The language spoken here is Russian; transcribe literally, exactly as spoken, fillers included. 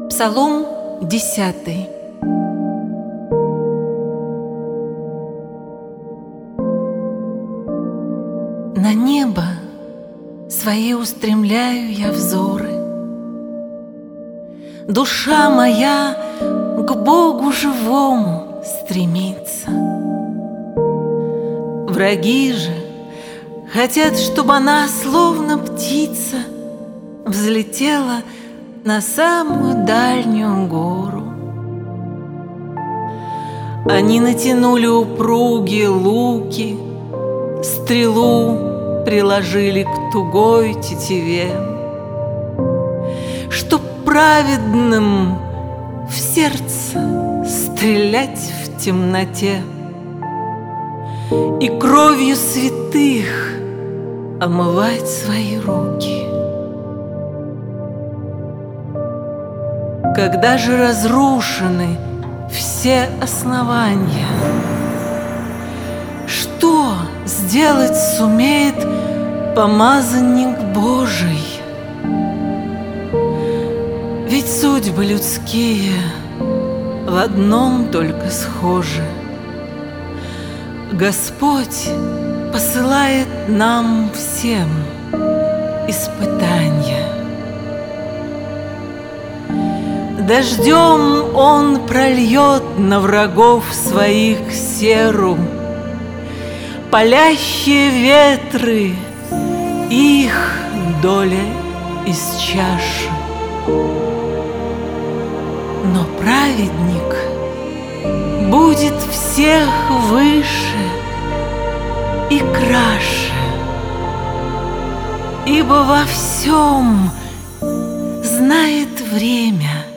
Псалом десятый. На небо свои устремляю я взоры. Душа моя к Богу живому стремится. Враги же хотят, чтобы она, словно птица, взлетела на самую дальнюю гору. Они натянули упругие луки, стрелу приложили к тугой тетиве, чтоб праведным в сердце стрелять в темноте и кровью святых омывать свои руки. Когда же разрушены все основания, что сделать сумеет помазанник Божий? Ведь судьбы людские в одном только схожи. Господь посылает нам всем испытания. Дождем Он прольет на врагов своих серу, палящие ветры их доля из чаши. Но праведник будет всех выше и краше, ибо во всем знает время